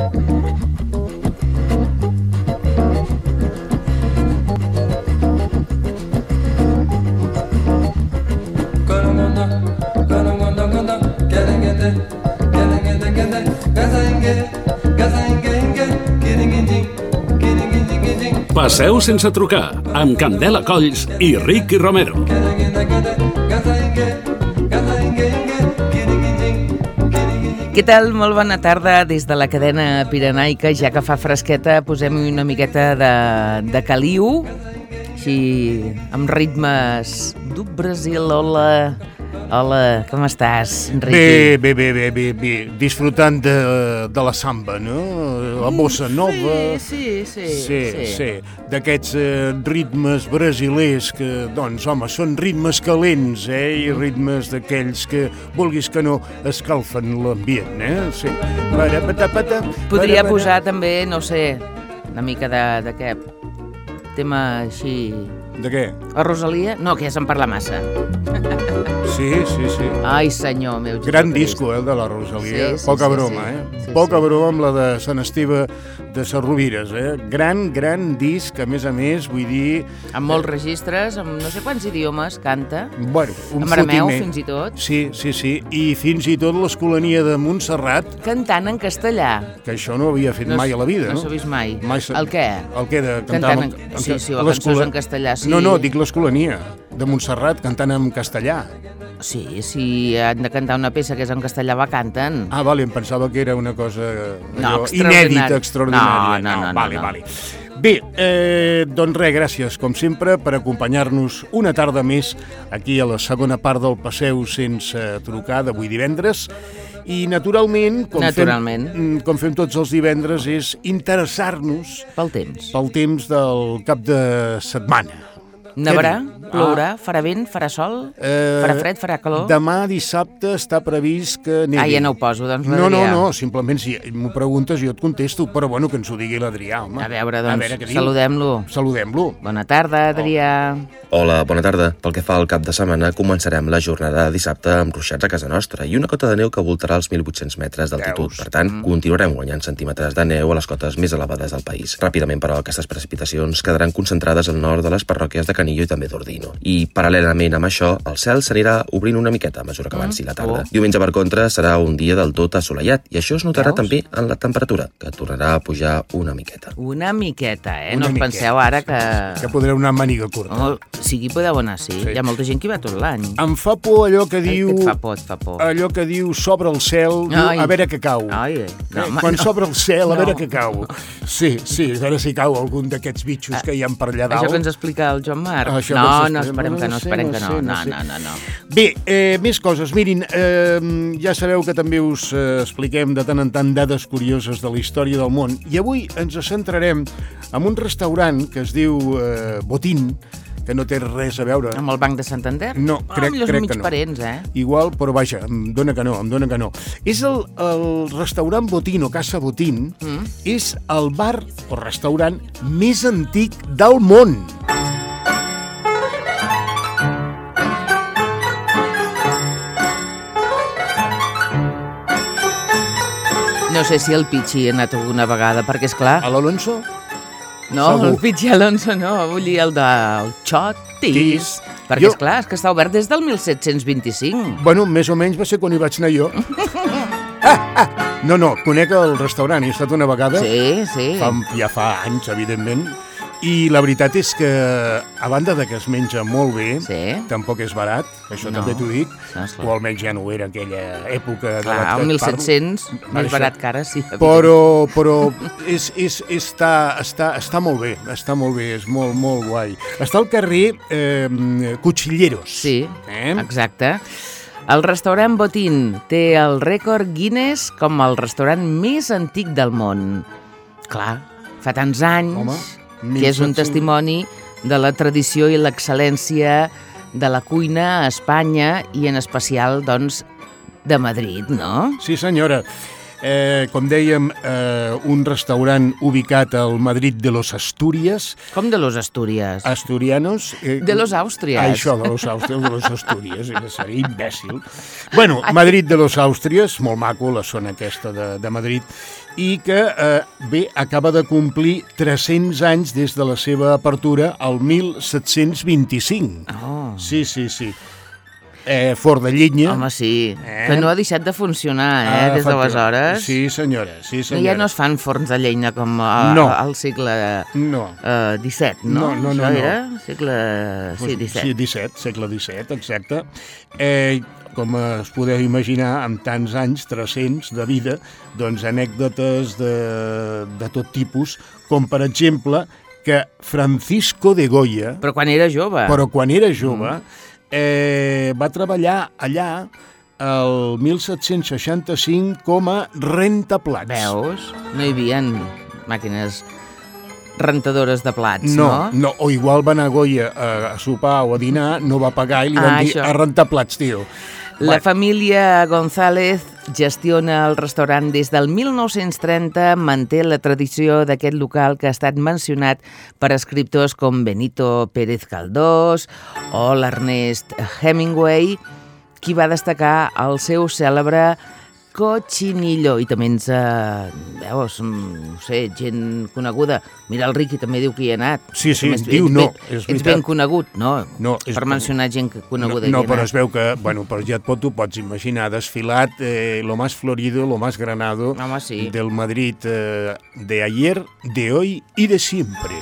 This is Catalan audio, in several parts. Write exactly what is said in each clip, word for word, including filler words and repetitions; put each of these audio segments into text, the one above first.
Passeu sense trucar, amb Candela Colls i Ricky Romero. Què tal? Molt bona tarda des de la cadena pirenaica. Ja que fa fresqueta, posem una miqueta de, de caliu, així, amb ritmes du Brasil. Hola, hola, com estàs, Enrique? Bé, bé, bé, bé, bé, bé. Disfrutant de, de la samba, no? La bossa nova. Sí, sí, sí. Sí, sí. sí. D'aquests eh, ritmes brasilers que, doncs, home, són ritmes calents, eh? I ritmes d'aquells que, vulguis que no, escalfen l'ambient, eh? Sí. Para, pata, pata, Podria para, posar també, no sé, una mica de, de què? Tema així... De què? A Rosalia? No, que ja se'n parla massa. Sí, sí, sí. Ai, senyor meu. Gran disco, eh, el de la Rosalia. Sí, sí, Poca sí, broma, sí. eh? Sí, Poca sí. broma amb la de Sant Esteve de Sarrovires, eh? Gran, gran disc, a més a més, vull dir... Amb molts registres, amb no sé quants idiomes canta. Bueno, un Amb arameu, fotimer. fins i tot. Sí, sí, sí. I fins i tot l'Escolania de Montserrat, Cantant en castellà. que això no havia fet No mai s- a la vida, no no? s'ha vist mai. Mai s'ha- El què? El què de cantar... Cantant amb- en- amb- sí, sí, o l'escola- cançons en castellà, sí. No, no, dic l'Escolania de Montserrat cantant en castellà. Sí, si han de cantar una peça que és en castellà, va canten. Ah, vale, em pensava que era una cosa No, allò, extraordinari. inèdita, extraordinària. No, no, no, vale, no. vale. Bé, eh, doncs res, gràcies, com sempre, per acompanyar-nos una tarda més aquí a la segona part del Passeu sense trucar d'avui divendres. I, naturalment, com, Naturalment. Fem, com fem tots els divendres, és interessar-nos Pel temps. pel temps del cap de setmana. Nevarà, Què diu? plourà, farà vent, farà sol, Eh, farà fred, farà calor. Demà dissabte està previst que nevi. Ah, ja no ho poso, doncs No, no, l'Adrià. no, simplement si m'ho preguntes jo et contesto, però bueno, que ens ho digui l'Adrià, home. A veure, doncs, què diu. saludem-lo. Saludem-lo. Bona tarda, Adrià. Hola, bona tarda. Pel que fa al cap de setmana, començarem la jornada de dissabte amb ruixats a casa nostra i una cota de neu que voltarà els mil vuit-cents metres d'altitud. Veus? Per tant, continuarem guanyant centímetres de neu a les cotes més elevades del país. Ràpidament, però, aquestes precipitacions quedaran concentrades al nord de les parròquies de Canillo i també d'Ordino. I, paral·lelament amb això, el cel s'anirà obrint una miqueta a mesura que avanci la tarda. Oh. Diumenge, per contra, serà un dia del tot assolellat i això es notarà Veus? també en la temperatura, que tornarà a pujar una miqueta. Una miqueta, eh? Una no us miqueta. penseu ara que... Que podreu anar amb màniga curta. Oh, sigui podeu anar, sí. Sí. Hi ha molta gent que hi va tot l'any. Em fa por allò que diu... Et fa por, et fa por. Allò que diu s'obre el cel, diu, Ai. a veure què cau. Ai, no, Eh, home, Quan no. s'obre el cel, a No. veure què cau. Sí, sí, a veure si cau algun d'aquests bitxos que hi ha per allà dalt. Això que ens explica el Joan Marc. Això no, que ens no, explica- esperem que no, sé, esperem que sé, no. No, sé. no, no, no. Bé, eh, més coses. Mirin, eh, ja sabeu que també us eh, expliquem de tant en tant dades curioses de la història del món i avui ens centrarem en un restaurant que es diu eh, Botín, que no té res a veure. Amb el Banc de Santander? No, crec, oh, millor crec mig que no. parents, eh? Igual, però vaja, em dóna que no, em dóna que no. És el, el restaurant Botín o Casa Botín, Mm. és el bar o restaurant més antic del món. No sé si el Pichi ha anat alguna vegada, perquè, és clar, A l'Alonso? no, segur. el Pichi Alonso no, vull dir el del Xotis, Tis. perquè, Jo- és clar, és que està obert des del mil set-cents vint-i-cinc. Bueno, més o menys va ser quan hi vaig anar jo. ah, ah. No, no, conec el restaurant, hi he estat una vegada. Sí, sí. Fa, ja fa anys, evidentment. I la veritat és que, a banda de que es menja molt bé, Sí. tampoc és barat, això No. també t'ho dic, No, esclar. o almenys ja no ho era aquella època de la Clar, que el et mil parlo. set-cents, Per més això. barat que ara, sí. Però, però és, és, està, està, està molt bé, està molt bé, és molt, molt guai. Està al carrer eh, Cuchilleros. Sí, Eh? exacte. El restaurant Botín té el rècord Guinness com el restaurant més antic del món. Clar, fa tants anys, Home, que és un mil set-cents testimoni de la tradició i l'excel·lència de la cuina a Espanya i en especial, doncs, de Madrid, no? Sí, senyora. Eh, com dèiem, eh, un restaurant ubicat al Madrid de los Asturias. Com de los Astúries. Asturianos. Eh, De los Àustries. Ah, això, de los Àustries, de los Astúries, seria imbècil. Bueno, Madrid de los Àustries, molt maco, la zona aquesta de, de Madrid. i que, eh, bé, acaba de complir tres-cents anys des de la seva apertura al mil set-cents vint-i-cinc. Oh. Sí, sí, sí. Eh, Fort de Llenya. Home, sí, eh? que no ha deixat de funcionar, eh, Ah, des d'aleshores. Sí, senyora, sí, No, senyora. ja no es fan forns de llenya com a, No. al segle No. eh, disset, no? No, no, no, Això no. era segle... Sí, disset. Sí, disset, segle disset, exacte. Eh, com es podeu imaginar, amb tants anys, tres-cents de vida, doncs anècdotes de, de tot tipus, com per exemple que Francisco de Goya, Però quan era jove. però quan era jove, eh, va treballar allà el mil set-cents seixanta-cinc com a rentaplats. Veus? No hi havia màquines rentadores de plats, no? No, no, o igual va anar a Goya a, a sopar o a dinar, no va pagar i li Ah, van dir això. a rentar plats, tio. La Bueno. família González gestiona el restaurant des del mil nou-cents trenta, manté la tradició d'aquest local que ha estat mencionat per escriptors com Benito Pérez Galdós o l'Ernest Hemingway, qui va destacar el seu cèlebre cochinillo. I també ens, eh, veus, no sé, gent coneguda. Mira, el Riqui també diu que hi ha anat. Sí, sí, Ets diu ben- no, ets és Ets veritat. ben conegut, no? No, és- per mencionar gent coneguda. No, no que hi ha però anat. es veu que, bueno, però ja et pot, tu pots imaginar, desfilat eh, lo más florido, lo más granado Home, sí. del Madrid eh, de ayer, de hoy y de siempre.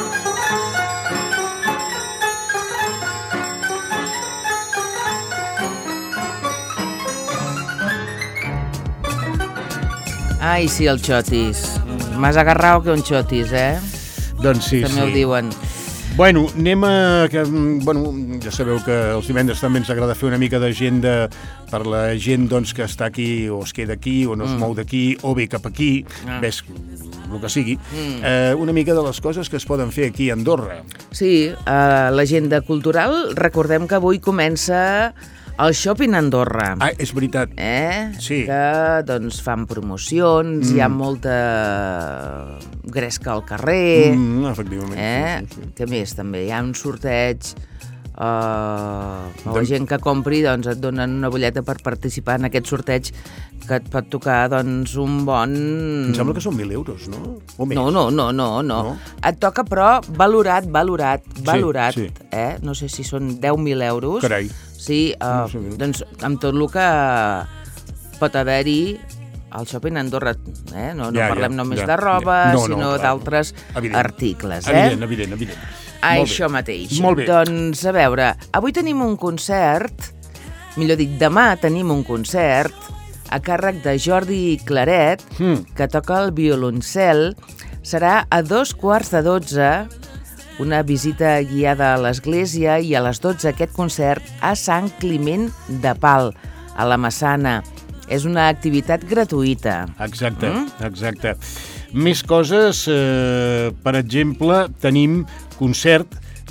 Ai, sí, el xotis. Más agarrao que un xotis, eh? Doncs sí, També sí. ho diuen. Bueno, anem a... Que, mm, bueno, ja sabeu que els divendres també ens agrada fer una mica d'agenda per la gent doncs, que està aquí o es queda aquí o no es Mm. mou d'aquí o ve cap aquí, Ah. ves el que sigui, Mm. eh, una mica de les coses que es poden fer aquí a Andorra. Sí, a l'agenda cultural recordem que avui comença el Shopping Andorra. Ah, és veritat. Eh? Sí. Que doncs fan promocions, mm. hi ha molta gresca al carrer, Mm, efectivament. eh? Sí, sí, sí. Què més també? Hi ha un sorteig, uh, la Doncs- gent que compri doncs, et donen una butlleta per participar en aquest sorteig que et pot tocar doncs, un bon... Em sembla que són mil euros, no? O més. No, no, no, no, no, No? Et toca, però, valorat, valorat, valorat, sí. eh? No sé si són deu mil euros. Carai. Sí, uh, No sé. doncs amb tot el que pot haver-hi al Shopping Andorra, eh? No, no Ja, ja, parlem només ja, de roba, ja. No, no, sinó clar. d'altres Evident. articles, eh? Evident, evident, evident. Molt bé. Això mateix. Molt bé. Doncs, a veure, avui tenim un concert, millor dit, demà tenim un concert a càrrec de Jordi Claret, Mm. que toca el violoncel. Serà a dos quarts de dotze, una visita guiada a l'església, i a les dotze aquest concert a Sant Climent de Pal, a la Massana. És una activitat gratuïta. Exacte, Mm? exacte. Més coses, eh, per exemple, tenim concert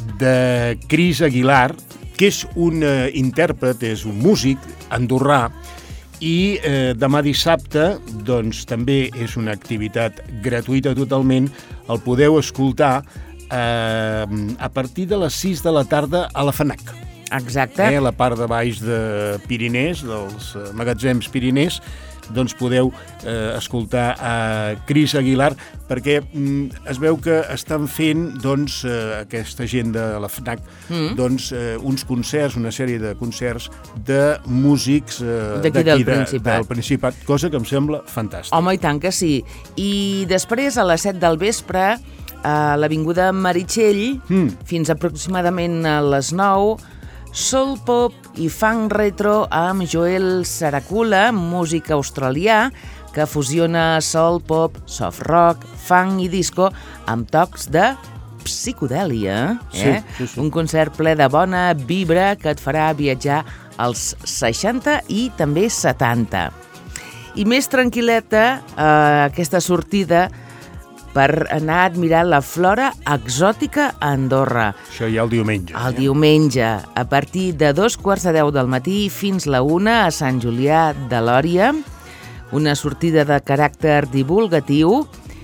de Cris Aguilar, que és un eh, intèrpret, és un músic andorrà, i eh, demà dissabte doncs, també és una activitat gratuïta totalment, el podeu escoltar eh, a partir de les sis de la tarda a la FNAC. Exacte. Eh, a la part de baix de Pirinès, dels eh, magatzems Pirinès, doncs podeu eh, escoltar a Cris Aguilar, perquè mm, es veu que estan fent doncs, eh, aquesta gent de la FNAC Mm. doncs, eh, uns concerts, una sèrie de concerts de músics eh, D'aquí del de, Principat. del Principat, cosa que em sembla fantàstic. Home, i tant que sí. I després, a les set del vespre, a l'Avinguda Meritxell, Mm. fins aproximadament a les nou, soul pop i funk retro amb Joel Saracula, músic australià, que fusiona soul pop, soft rock, funk i disco amb tocs de psicodèlia. Eh? Sí, sí, sí. Un concert ple de bona vibra que et farà viatjar als seixanta i també setanta. I més tranquil·leta, eh, aquesta sortida per anar a admirar la flora exòtica a Andorra. Això ja el diumenge. El diumenge, a partir de dos quarts de deu del matí fins la una a Sant Julià de Lòria, una sortida de caràcter divulgatiu.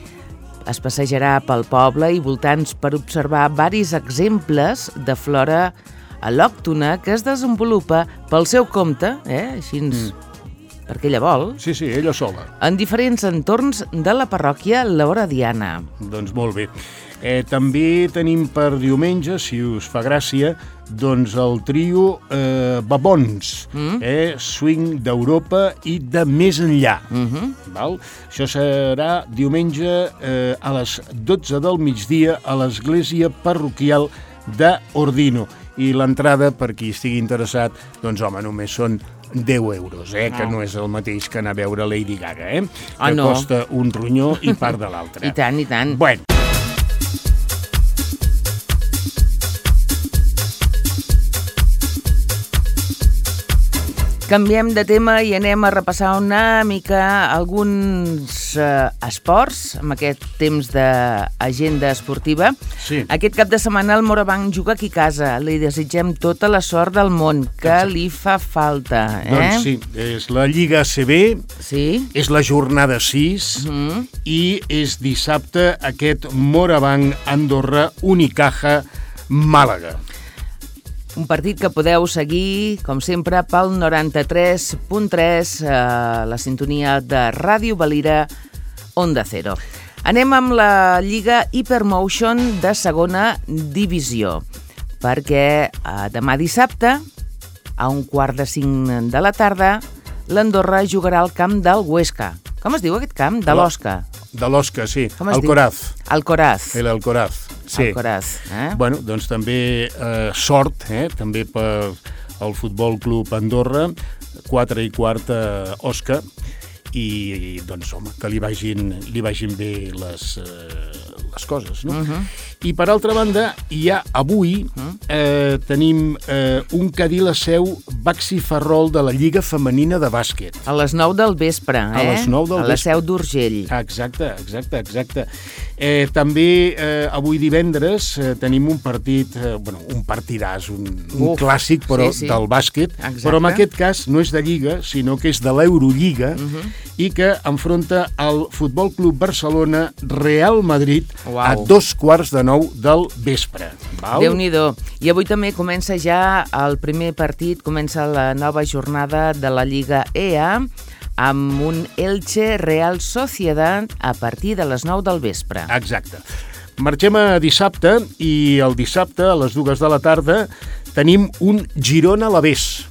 Es passejarà pel poble i voltants per observar varis exemples de flora al·lòctona que es desenvolupa pel seu compte, eh? Així ens... perquè ella vol, Sí, sí, ella sola. en diferents entorns de la parròquia Lauradiana. Doncs molt bé. Eh, també tenim per diumenge, si us fa gràcia, doncs el trio eh, Babons, mm. eh, swing d'Europa i de més enllà. Mm-hmm. Val? Això serà diumenge eh, a les dotze del migdia a l'església parroquial d'Ordino. I l'entrada, per qui estigui interessat, doncs home, només són deu euros, eh? Que no és el mateix que anar a veure Lady Gaga, eh? Ah, que no. costa un ronyó i part de l'altre. I tant, i tant. Bueno. Canviem de tema i anem a repassar una mica alguns eh, esports amb aquest temps d'agenda esportiva. Sí. Aquest cap de setmana el Morabanc juga aquí a casa. Li desitgem tota la sort del món, que Exacte. li fa falta. Eh? Doncs sí, és la Lliga A C B, Sí? és la jornada sis Mm. i és dissabte aquest Morabanc Andorra Unicaja Màlaga. Un partit que podeu seguir, com sempre, pel noranta-tres punt tres, eh, la sintonia de Ràdio Valira, Onda Cero. Anem amb la Lliga Hypermotion de segona divisió, perquè eh, demà dissabte, a un quart de cinc de la tarda, l'Andorra jugarà al camp del Huesca. Com es diu aquest camp? De l'Osca. De l'Osca, sí. Com es diu? Alcoraz. Alcoraz. El Alcoraz. Sí. Alcoraz. Eh? Bueno, doncs també eh, sort, eh, també per al Futbol Club Andorra, quatre i quart a Osca, i, i doncs, home, que li vagin, li vagin bé les, eh, les coses, no? Uh-huh. I per altra banda, ja avui eh, tenim eh, un Cadí la Seu Baxi Ferrol de la Lliga Femenina de Bàsquet. A les nou del vespre, eh? A les nou del A la vespre. Seu d'Urgell. Exacte, exacte, exacte. Eh, també eh, avui divendres eh, tenim un partit, eh, bueno, un partidàs, un, un Uf, clàssic, però sí, sí. del bàsquet, Exacte. però en aquest cas no és de Lliga, sinó que és de l'Eurolliga, Mhm. i que enfronta el Futbol Club Barcelona Real Madrid Uau. a dos quarts de nou del vespre. Val? Déu-n'hi-do. I avui també comença ja el primer partit, comença la nova jornada de la Lliga E A amb un Elche Real Sociedad a partir de les nou del vespre. Exacte. Marxem a dissabte, i el dissabte, a les dues de la tarda, tenim un Girona Alavés.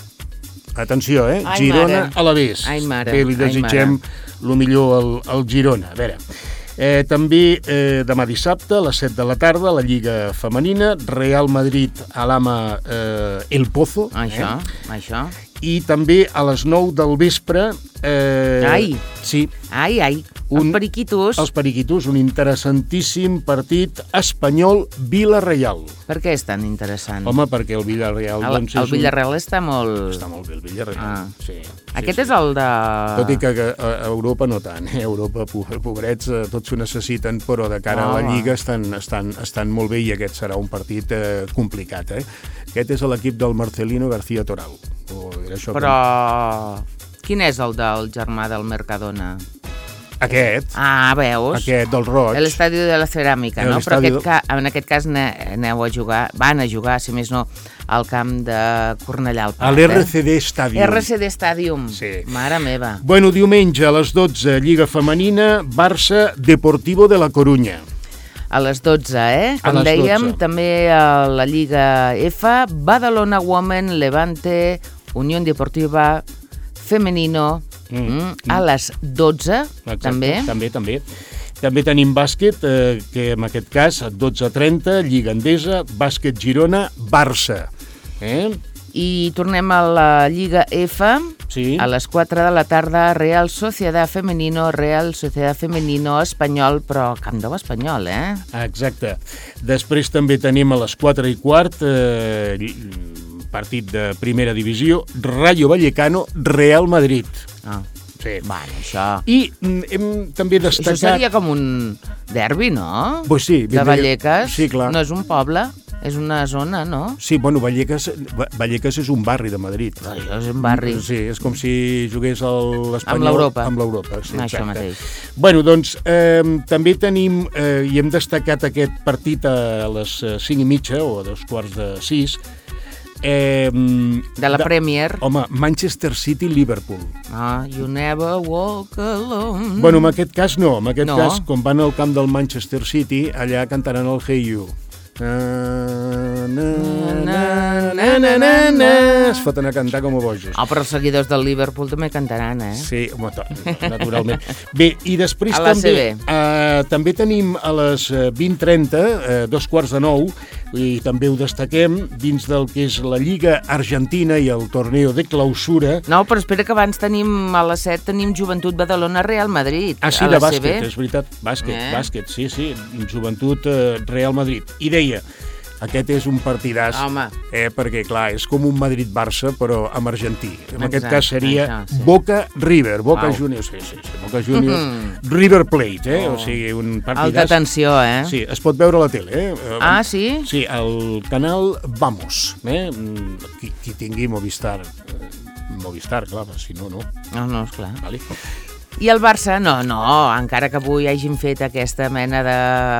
Atenció, eh? Ai, Girona mare. Alavés. Ai, mare. Que li Ai, desitgem el millor al, al Girona. A veure, eh, també eh, demà dissabte, a les set de la tarda, la Lliga Femenina, Real Madrid Alhama eh, El Pozo. Això, Eh? això. I també a les nou del vespre... Eh, Ai. Sí, Ai, ai, Un- els periquitos. els Periquitos, un interessantíssim partit Espanyol-Vila-real. Per què és tan interessant? Home, perquè el Villarreal... el, doncs, el és Villarreal està molt... Un... Està molt bé, el Villarreal. Ah. Sí, Aquest sí, és el de... Tot i que a a Europa no tant, eh? A Europa, po- pobrets, eh, tots s'ho necessiten, però de cara a la Home. Lliga estan, estan, estan molt bé, i aquest serà un partit eh, complicat, eh? Aquest és l'equip del Marcelino García Toral. O era això Però... Quin és el del germà del Mercadona? que... Aquest, Ah, veus? aquest del Roig. L'estadi de la ceràmica, El no? Però estadi aquest del- ca... en aquest cas ne- aneu a jugar, van a jugar, si més no, al camp de Cornellà al Prat. A l'R C D Stadium. R C D Stadium. Sí. Mare meva. Bueno, diumenge a les dotze, Lliga Femenina, Barça Deportivo de la Corunya. A les dotze, eh? A Com les dèiem, dotze. també a la Lliga F, Badalona Women, Levante, Unión Deportiva Femenino, Mm, mm, a les dotze, Exacte, també. També, també. També tenim bàsquet, eh, que en aquest cas, a dotze trenta, Lliga Endesa, Bàsquet Girona, Barça. Eh? I tornem a la Lliga F, Sí. a les quatre de la tarda, Real Sociedad Femenino, Real Sociedad Femenino Espanyol, però Camp Nou espanyol, eh? Exacte. Després també tenim a les quatre i quart, eh, partit de primera divisió, Rayo Vallecano, Real Madrid. Ah, Sí. bueno, això... I mm, hem també destacat... Això seria com un derbi, no? Pues sí, De vindria- Vallecas. Sí, clar. No és un poble, és una zona, no? Sí, bueno, Vallecas, Va- Vallecas és un barri de Madrid. Això és un barri. Sí, és com si jugués a l'Espanyol... Amb l'Europa. Amb l'Europa, sí, Això exacte. mateix. Bueno, doncs, eh, també tenim, eh, i hem destacat aquest partit a les eh, cinc i mitja, o a dos quarts de sis, Eh, de la Premier. Home, Manchester City-Liverpool. Ah, you never walk alone. Bueno, en aquest cas no. En aquest no. cas, com van al camp del Manchester City, allà cantaran el Hey You. Na, na, na, na, na, na, na. Es foten a cantar com a bojos. Ah, però els seguidors del Liverpool també cantaran, eh? Sí, home, naturalment. Bé, i després a també, eh, també tenim a les vint trenta, eh, dos quarts de nou, i també ho destaquem, dins del que és la Lliga Argentina i el torneo de clausura. No, però espera que abans tenim, a les set, tenim Joventut Badalona Real Madrid. Ah, sí, de bàsquet, és veritat. Bàsquet, eh? bàsquet, sí, sí. Joventut eh, Real Madrid. I deia, aquest és un partidàs, Home. eh, perquè, clar, és com un Madrid-Barça, però amb argentí. En Exacte, aquest cas seria això, sí. Boca-River, Boca Au. Juniors, sí, sí, sí, Boca Juniors, mm-hmm. River Plate, eh? Oh. O sigui, un partidàs. Alta tensió, eh? Sí, es pot veure a la tele, eh? Ah, sí? Sí, al canal Vamos, eh? Qui, qui tingui Movistar, Movistar, clar, si no, no. No, no, esclar. Vale. I el Barça, no, no, encara que avui hagin fet aquesta mena de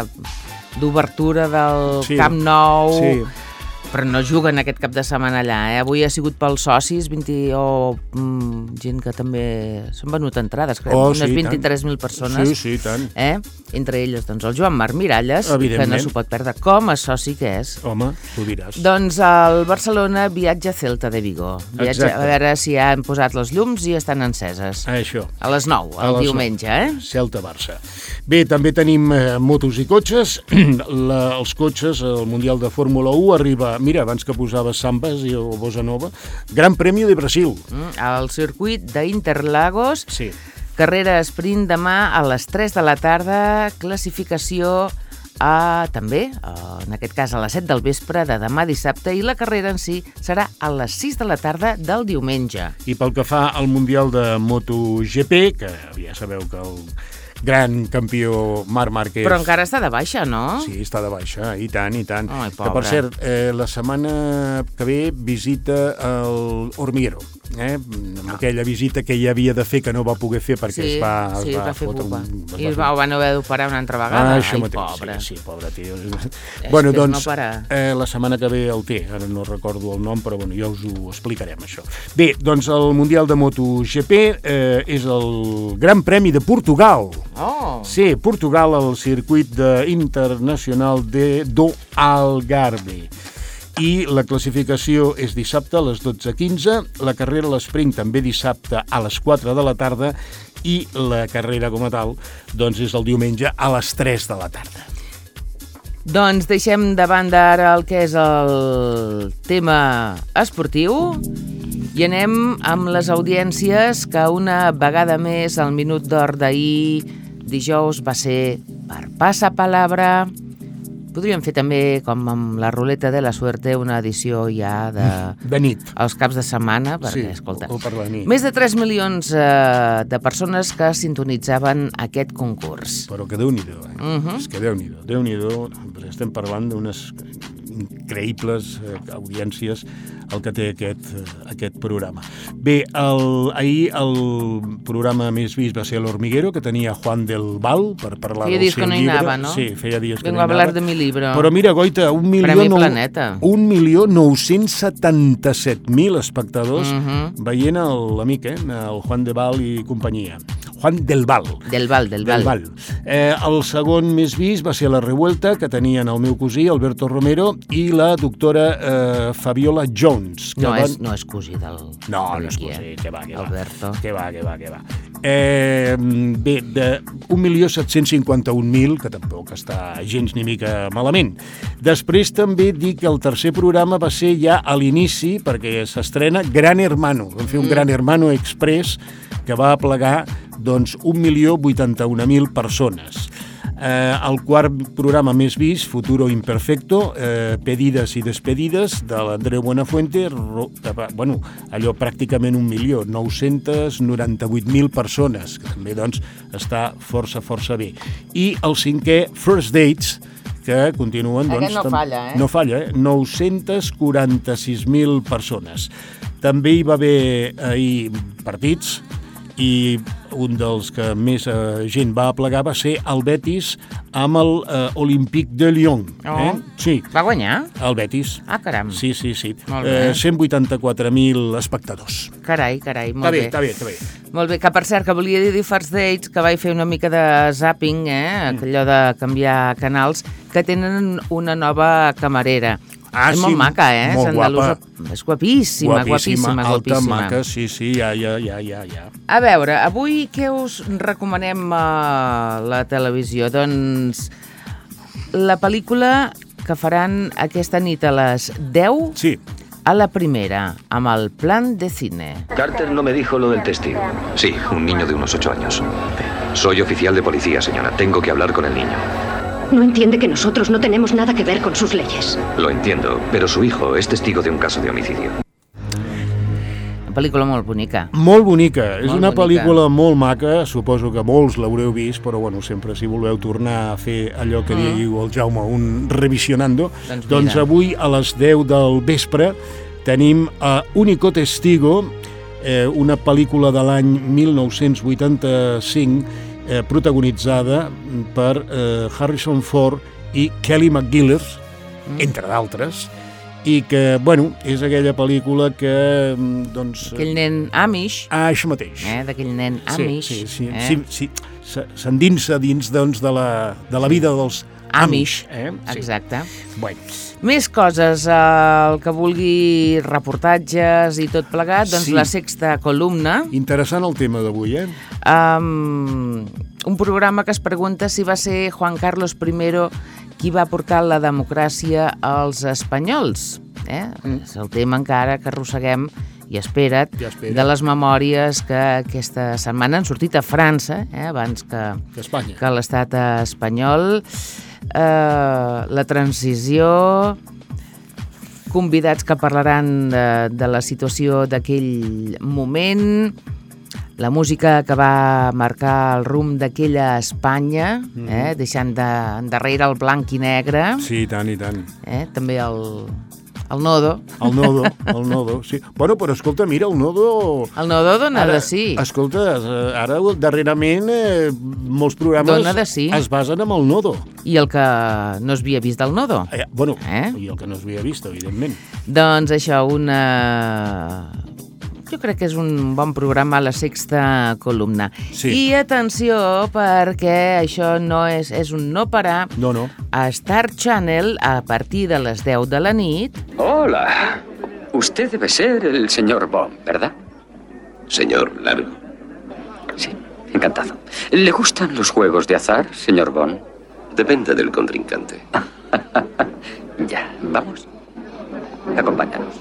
d'obertura del sí, Camp Nou, sí. però no juguen aquest cap de setmana allà, eh? Avui ha sigut pels socis, vint o mm, gent que també s'han venut entrades, crec, oh, unes sí, vint-i-tres mil persones. Sí, sí, tant. Eh? Entre elles, doncs, el Joan Marc Miralles, que no s'ho pot perdre, com a soci que és. Home, tu diràs. Doncs el Barcelona viatja a Celta de Vigo. Viatja, a veure si han posat les llums i estan enceses. Ah, això. A les nou, el diumenge, eh? Celta-Barça. Bé, també tenim eh, motos i cotxes. La, els cotxes, el Mundial de Fórmula u arriba, mira, abans que posaves Sambas i o Bossa Nova, Gran Premi de Brasil. Mm, el circuit d'Interlagos, sí. Carrera sprint demà a les tres de la tarda, classificació a, també, en aquest cas a les set del vespre de demà dissabte, i la carrera en si serà a les sis de la tarda del diumenge. I pel que fa al Mundial de MotoGP, que ja sabeu que el gran campió Marc Márquez... Però encara està de baixa, no? Sí, està de baixa, i tant, i tant. Ai, que, per cert, eh, la setmana que ve visita el Hormiguero, eh? Amb ah. aquella visita que ja havia de fer, que no va poder fer perquè sí, es va... Es sí, va, va fer fotre pupa. un, I es va, van haver d'operar una altra vegada. Ah, això Ai, mateix, pobre. Sí, sí, pobre tio. És bueno, que doncs, no eh, la setmana que ve el té, ara no recordo el nom, però bueno, ja us ho explicarem, això. Bé, doncs el Mundial de MotoGP eh, és el Gran Premi de Portugal. Oh! Sí, Portugal, al circuit de internacional de do Algarve. I la classificació és dissabte a les dotze quinze, la carrera a l'esprint també dissabte a les quatre de la tarda i la carrera com a tal doncs és el diumenge a les tres de la tarda. Doncs deixem de banda ara el que és el tema esportiu i anem amb les audiències que una vegada més el Minut d'Or d'ahir dijous va ser per Passapalabra. Podríem fer també, com amb la ruleta de la suerte, una edició ja de... De nit. Els caps de setmana, perquè, sí, escolta... o per la nit. Més de tres milions eh, de persones que sintonitzaven aquest concurs. Però que Déu-n'hi-do, eh? Uh-huh. És que Déu-n'hi-do, Déu-n'hi-do, estem parlant d'unes increïbles eh, audiències el que té aquest, eh, aquest programa. Bé, el, ahir el programa més vist va ser l'Hormiguero, que tenia Juan del Val per parlar feia del dies seu que no hi llibre. anava, no? Sí, feia dies que Vengo no hi a hablar anava. de mi libro. Però mira, Goita, un milió... Premi Planeta. Un milió nou-cents setanta-set mil espectadors Uh-huh. veient l'amic, eh? El Juan de Val i companyia. Juan del Val. Del Val, del Val. Del Val. Eh, el segon més vist va ser La Revuelta, que tenien el meu cosí, Alberto Romero, i la doctora eh, Fabiola Jones. Que No, van... és, no és cosí del... No, no del és qui, cosí, eh? que va, que va. Alberto. Que va, que va, que va. Eh, bé, de un milió set-cents cinquanta-un mil, que tampoc està gens ni mica malament. Després també dic que el tercer programa va ser ja a l'inici, perquè s'estrena Gran Hermano. Vam fer un mm. Gran Hermano Express que va aplegar doncs, un milió vuitanta-un mil persones. Eh, el quart programa més vist, Futuro Imperfecto, eh, Pedides i Despedides, de l'Andreu Buenafuente, ro, bueno, allò pràcticament un milió, nou-cents noranta-vuit mil persones, que també doncs, està força, força bé. I el cinquè, First Dates, que continuen... Doncs, Aquest no falla, eh? No falla, eh? nou-cents quaranta-sis mil persones. També hi va haver ahir partits, i un dels que més eh, gent va aplegar va ser el Betis amb el eh, Olympique de Lyon. Oh. Eh? Sí. Va guanyar? El Betis. Ah, caram. Sí, sí, sí. Molt bé. Eh, cent vuitanta-quatre mil espectadors. Carai, carai, molt Està bé, bé. està bé, està bé. Molt bé, que per cert, que volia dir First Dates, que vaig fer una mica de zapping, eh? Mm. Allò de canviar canals, que tenen una nova camarera. Ah, és sí, molt maca, eh? molt Sandalusa. És guapíssima, guapíssima, alta, guapíssima. maca, sí, sí, ja, ja, ja, ja, ja. A veure, avui què us recomanem a la televisió? Doncs la pel·lícula que faran aquesta nit a les deu Sí. a la primera, amb el Plan de Cine. Carter no me dijo lo del testigo. Sí, un niño de unos ocho años. Soy oficial de policía, señora. Tengo que hablar con el niño. No entiende que nosotros no tenemos nada que ver con sus leyes. Lo entiendo, pero su hijo es testigo de un caso de homicidio. Una pel·lícula molt bonica. Molt bonica. És Molt una bonica. pel·lícula molt maca. Suposo que molts l'haureu vist, però bueno, sempre si voleu tornar a fer allò que Mm. diu el Jaume, un revisionando, Doncs doncs mira. avui a les deu del vespre tenim a Único Testigo, eh, una pel·lícula de l'any mil nou-cents vuitanta-cinc eh, protagonitzada per eh, Harrison Ford i Kelly McGillis, Mm. entre d'altres, i que, bueno, és aquella pel·lícula que, doncs... Aquell nen Amish, Ah, això mateix. eh? d'aquell nen Sí, Amish. sí, sí, eh? sí, sí. Se- s'endinsa dins, doncs, de la, de la vida dels Amish. eh? Sí. Exacte. Bueno, Més coses, eh, el que vulgui reportatges i tot plegat, doncs Sí. la sexta columna, interessant el tema d'avui, eh? um, un programa que es pregunta si va ser Juan Carlos I qui va portar la democràcia als espanyols. Eh? Mm. És el tema encara que arrosseguem, i espera't, Ja espera't. de les memòries que aquesta setmana han sortit a França, eh? abans que, D'Espanya. que l'estat espanyol, eh, la transició, convidats que parlaran de, de la situació d'aquell moment, la música que va marcar el rumb d'aquella Espanya, eh, deixant de, endarrere el blanc i negre, Sí, i tant, i tant. eh, també el, el nodo. El nodo, el nodo, sí. Bueno, però escolta, mira, el nodo... El nodo dona Ara, de sí. Escolta, eh, ara darrerament eh, molts programes Dona de sí. es basen en el nodo. I el que no es havia vist del nodo. Eh, bueno, Eh? i el que no s'havia vist, evidentment. Doncs això, una... Jo crec que és un bon programa a la sexta columna. Sí. I atenció, perquè això no és, és un no parar. No, no. A Star Channel, a partir de les deu de la nit, Hola. Usted debe ser el señor Bond, ¿verdad? Señor Largo. Sí, encantado. ¿Le gustan los juegos de azar, señor Bond? Depende del contrincante. Ya, vamos. Acompáñanos.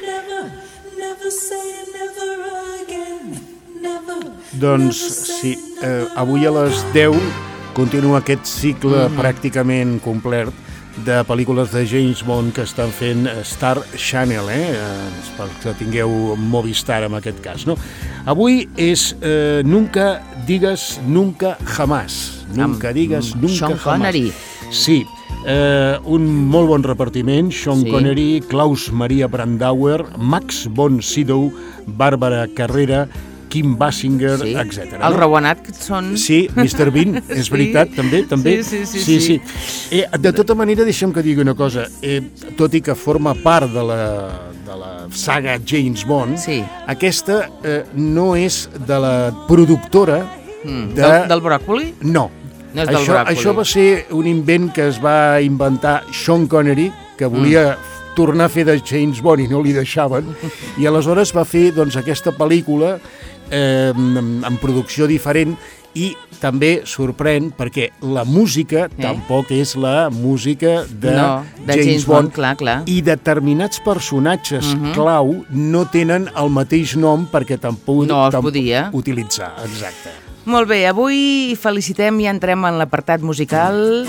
Doncs sí, eh, avui a les deu continua aquest cicle Mhm. pràcticament complet de pel·lícules de James Bond que estan fent Star Channel, eh? eh perquè tingueu Movistar en aquest cas, no? Avui és eh, Nunca digas nunca jamás. Nunca Amb, digas mm, nunca Sean jamás. Connery. Sí, eh, un molt bon repartiment, Sean Sí. Connery, Klaus Maria Brandauer, Max von Sydow, Bàrbara Carrera, Kim Basinger, Sí. etcètera. El Rebonat que són... Sí, mister Bean, és Sí. veritat, també, també. Sí, sí, sí, sí, sí. sí. Eh, de tota manera, deixa'm que digui una cosa. Eh, tot i que forma part de la, de la saga James Bond, Sí. aquesta eh, no és de la productora Mm, de... del, del bròcoli? No. No és del això, bròcoli. això va ser un invent que es va inventar Sean Connery, que volia mm. tornar a fer de James Bond i no li deixaven, i aleshores va fer doncs, aquesta pel·lícula eh, en, en producció diferent, i també sorprèn perquè la música Eh? tampoc és la música de, No, de James, James Bond, Bond, clar, clar. i determinats personatges Mhm. clau no tenen el mateix nom perquè tampoc, No es tampoc podia. utilitzar. Exacte. Molt bé, avui felicitem i entrem en l'apartat musical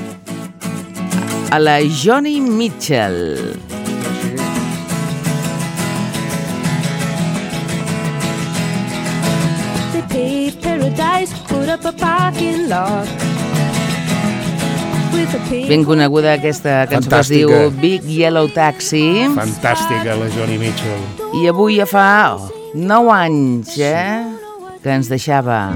a la Joni Mitchell. They paved paradise, put up a parking lot. With a pink Ben coneguda aquesta cançó que es diu Fantàstica. Big Yellow Taxi. Fantàstica, la Joni Mitchell. I avui ja fa oh, nou anys, eh? que ens deixava.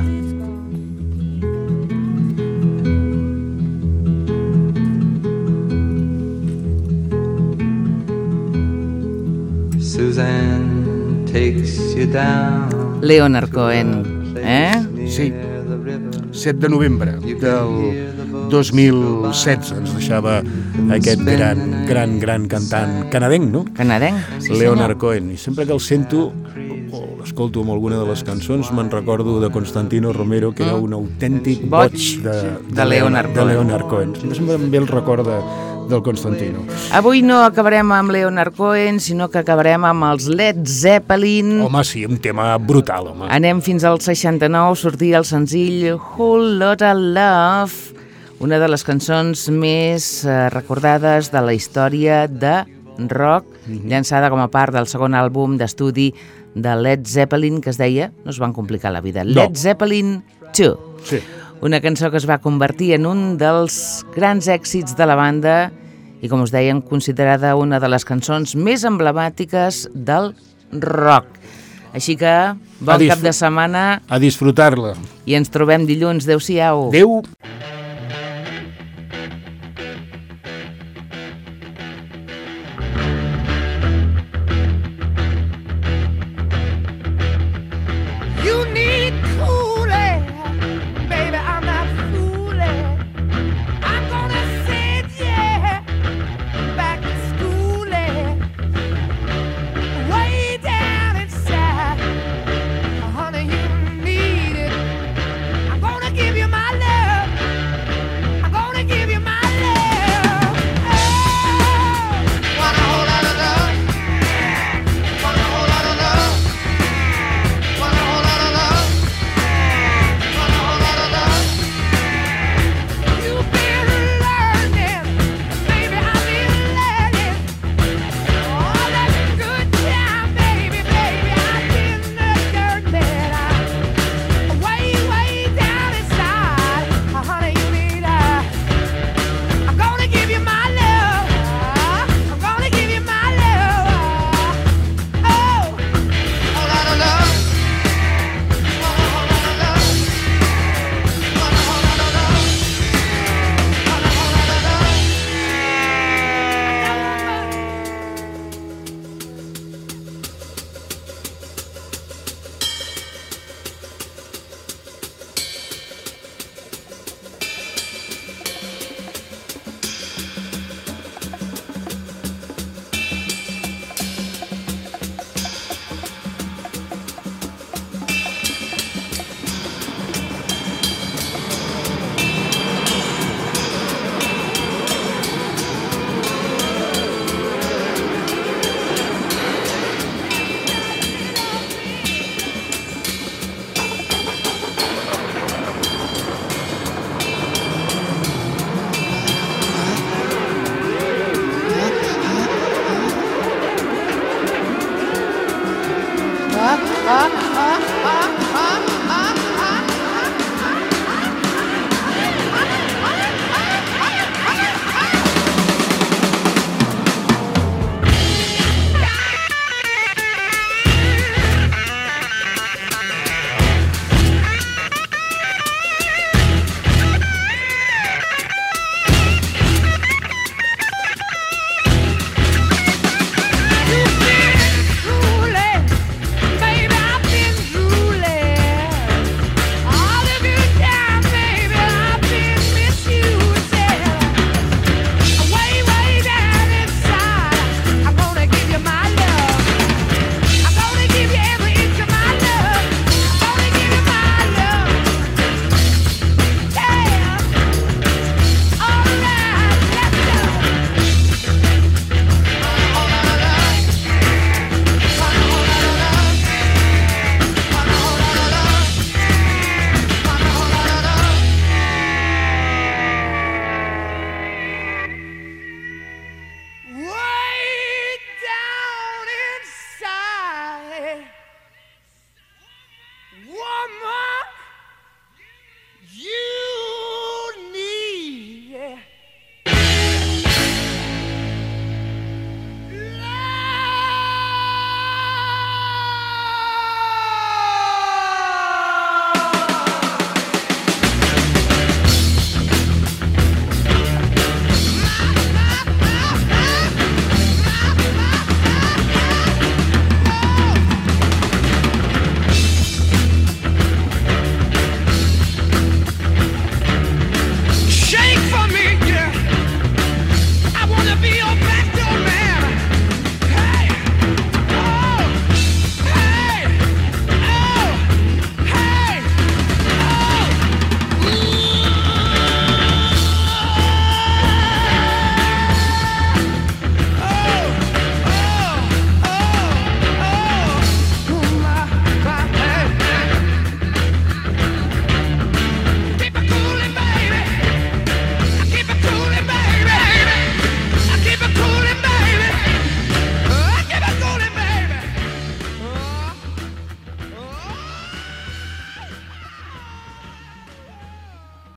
Suzanne takes you down. Leonard Cohen, eh? Sí, set de novembre del dos mil setze ens deixava aquest gran, gran, gran cantant canadenc, no? Canadenc, sí, Leonard senyor. Cohen. I sempre que el sento o l'escolto amb alguna de les cançons me'n recordo de Constantino Romero, que era un autèntic boig de, de, de Leonard de Leonard Cohen. Sempre se'm ve el record de, del Constantino. Avui no acabarem amb Leonard Cohen, sinó que acabarem amb els Led Zeppelin. Home, sí, un tema brutal, home. Anem fins al seixanta-nou, sortia el senzill Whole Lotta Love, una de les cançons més eh, recordades de la història de rock, mm-hmm. llançada com a part del segon àlbum d'estudi de Led Zeppelin, que es deia, no es van complicar la vida, no. Led Zeppelin dos. Sí. Una cançó que es va convertir en un dels grans èxits de la banda i, com us deien, considerada una de les cançons més emblemàtiques del rock. Així que, bon cap de setmana. A disfrutar-la. I ens trobem dilluns. Adéu-siau. Adéu.